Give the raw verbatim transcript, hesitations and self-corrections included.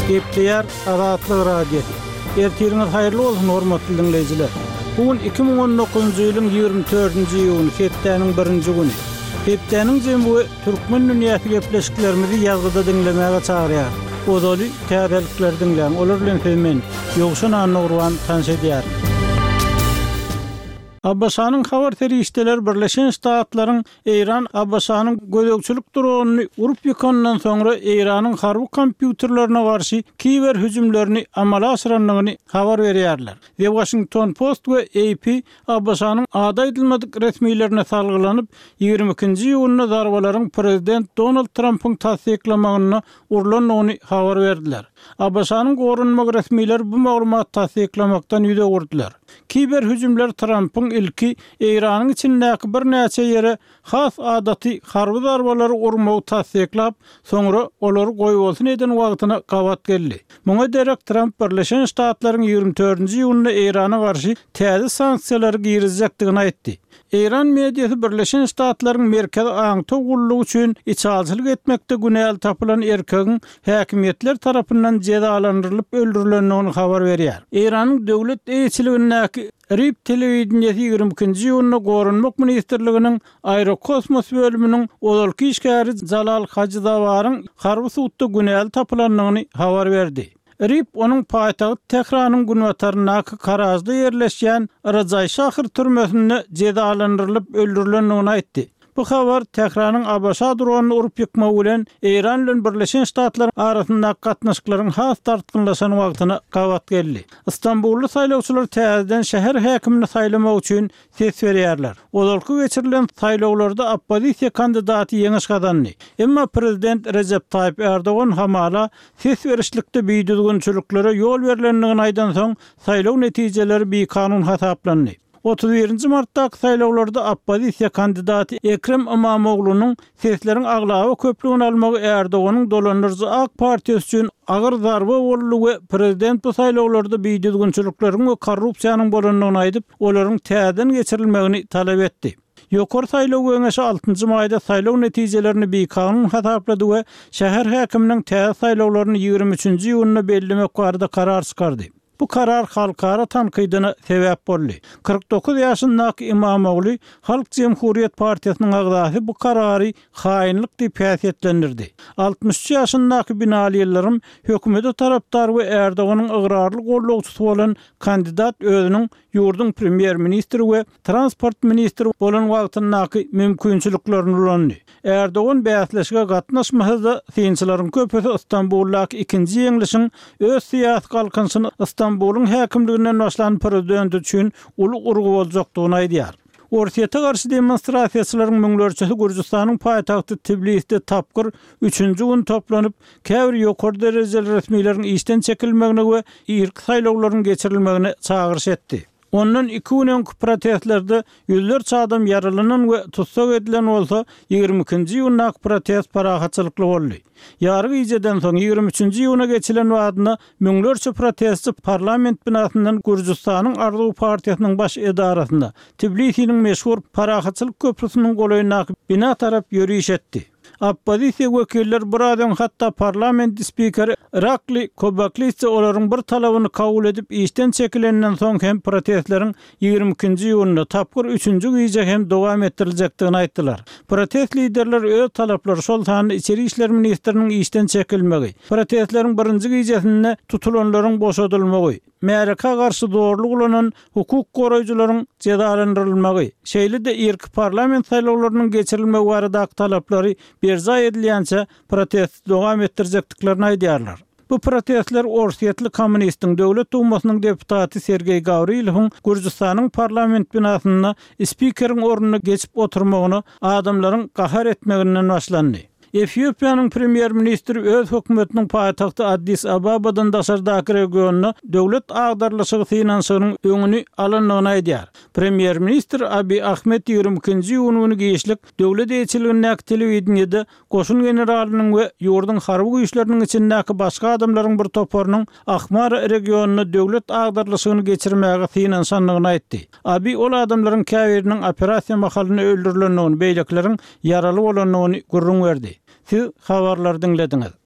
Gepleyer Azatlyk radiosu. Ertiriniz hayırlı olsun hormatly dinleyijiler. Bugün iki bin on dokuzuncu ýylyň ýygrimi dördünji ýylyň hepdeniň birinji güni. Hepdeniň jemgy türkmen dünýäsi gepleşiklerimizi ýazgyda dinlemäge çagyrýar. Ozaly täzelikler dinleýän olar bilen hemen ýogşan anurwan tanşedýär. Abbasanyň habar terişdeler Birleşen Ştatlaryň Eýran Abbasanyň gözegçilik dronuny urup ýykandan soňra Eýranyň harby kompýuterlerine garşy kiber hüjümlerini amala aşyranlygyny habar berýärler. The Washington Post we A P Abbasanyň ada edilmedik resmiýetlerine salgylanyp ýygrimi ikinji ýylyna darbalaryň prezident Donald Trump'yň tasdiklamagyny urlanyny habar berdiler. Abbasanyň gorunmak resmiýetler bu maglumaty tasdiklamakdan ýüze gurdular. Kiber hüjümler Trump'yň ilki Eýranyň içindäki bir näçe ýere has adaty harby darbalary urmagy tasdiklap, soňra olary goýup bolsun eden wagtyna gawat geldi. Muňa derek Trump Birleşen Ştatlaryň ýygrimi dördünji ýylyna Eýrana garşy täze sanksiýalar girizjekdigini aýtdy. Eýran mediýasy Birleşen Ştatlaryň merkezi aňty gullugy üçin içalçylyk etmekde günäl tapylan erkegiň häkimetler tarapyndan jezalandyrylyp öldürilendigini habar berýär. Eýranyň döwlet eýçiligindäki Rip telewizionyasy ýygrimi ikinji ýylyna Gorunmak ministrliginiň aerokosmos bölüminiň ozalky işgäri Jalal Hajydawaryň harby suwtda günäl tapylandygyny habar berdi. Rip onun paýtagy Tehranyň günwatarynaky Karajda ýerleşýän Rajay şäher türmesinde jezalandyrylyp öldürilendigini aýtdy. Bu habar Tehranyň Abşa dronuny urup ýykmagy bilen Eýran bilen Birleşen Ştatlar arasyndaky gatnaşyklaryň has tartgynlaşan wagtyna gawat geldi. İstanbully saýlawçylar täzeden şäher häkimini saýlamak üçin ses berýärler. Olarky geçirilen saýlawlarda oppozisiýa kandidaty ýeňiş gazandy. Emma prezident Recep Tayyip Erdogan hamala ses berişlikde beýdüzgünçiliklere ýol berilendigini aýdan soň saýlaw netijeleri bir kanun hasaplandy. otuz birinji martdaky saýlawlarda oppozisiýa kandidaty Ekrem İmamoğlu'nun sesleriň aglawy köpligini almagy Erdoganyň dolandyryjy AK Partiýasy üçin agyr zarba boldy we prezident bu saýlawlarda beýdüzgünçilikleriň we korrupsiýanyň bolandygyny aýdyp, olaryň täzeden geçirilmegini talap etdi. Ýokary saýlaw göňeşi altynjy maýda saýlaw netijelerini bir kanun hasaplady we şäher häkiminiň täze saýlawlaryny ýygrimi üçinji ýylyna bellemek barada karar çykardy. Bu karar halkara tankydyna sebäp boldy. kırk dokuz ýaşyndaky İmamoğlu Halk Cemhuriyet Partiýasynyň agzasy bu karary haýynlyk diýip häsiýetlendirdi. altmış üç ýaşyndaky Binali ýyllaryň hökümete tarapdary we Erdoganyň ıgrarly gollagçysy bolan kandidat özüniň ýurdun premier ministri we transport ministri bolan wagtyndaky mümkinçiliklerini ulandy. Erdogan bäsleşige gatnaşmasa synçylaryň köpüsi İstanbuldaky ikinji ýeňlişiň öz syýasy galkansyny İstanbul'un häkimliginden başlan prezident üçin ulug urgu boljakdygyny aýdýar. Orsiýete garşy demonstrasiýaçylaryň müňlerçesi Gürjistanyň paýtagty Tbilisde tapgyr üçünji gün toplanyp, käbir ýokary derejeli resmiýetlerin işden çekilmegine we irki saýlawlaryň geçirilmegine çagyryş etdi. Ondan iki günden protestlerde yüzlerce adam yaralanan we tutsak edilen bolsa ýygrimi ikinji ýylynaky protest parahatçylykly boldy. Ýargy ýyjeden soň ýygrimi üçinji ýylyna geçilen wagtynda müňlerçe protestçi parlament binasyndan Gürjistanyň Arzuw partiýasynyň baş edarasynda Tbilisiň meşhur parahatçylyk köprüsiniň golaýyna bina tarap ýürüýüş etdi. Oppozisiýa wekiller buradan hatda parlament spikeri Irakli Kobaklisy olaryň bir talabyny kabul edip işden çekilenden soň hem protestleriň ýygrimi ikinji ýylyna tapgyr üçünji güýje hem dowam ettiriljekdigini aýtdylar. Protest liderler öz talaplary şol sany içeri işler ministriniň işden çekilmegi, protestleriň birinji güýjesinde tutulanlaryň boşadylmagy, Mereka garşy doğruluk ulanan hukuk goraýjylaryň jezalandyrylmagy, şeýle de irki parlament saýlawlarynyň geçirilmegi baradaky talaplary berza edilýänçe protest dowam etdirjekdiklerini aýdýarlar. Bu protestler Orsiýetli Kommunistin Döwlet Dumasynyň deputaty Sergey Gavrilowyň Gürjistanyň parlament binasyna spikeriň ornuny geçip oturmagyny adamlaryň gahar etmeginden başlandy. Etiopiýanyň premier ministri öz hökümetiniň paýtagty Addis Ababadan daşardaky regionyna döwlet agdarlyşygy finansyanyň öňüni alanlygyny aýdýar. Premier ministr Abiy Ahmed ýygrimi ikinji ýylyny geçlik döwlet eýçiligindäki telewizionyada goşun generalynyň we ýurdun harby güýçleriniň içindäki başga adamlaryň bir toparynyň Ahmar regionyna döwlet agdarlyşygyny geçirmäge finansanlygyny aýtdy. Abiy ol adamlaryň käbiriniň operasiýa mahalyny öldürilendigini, beýlekleriň yaraly bolanlygyny gurrun berdi. Siz habarlar dinlediňiz.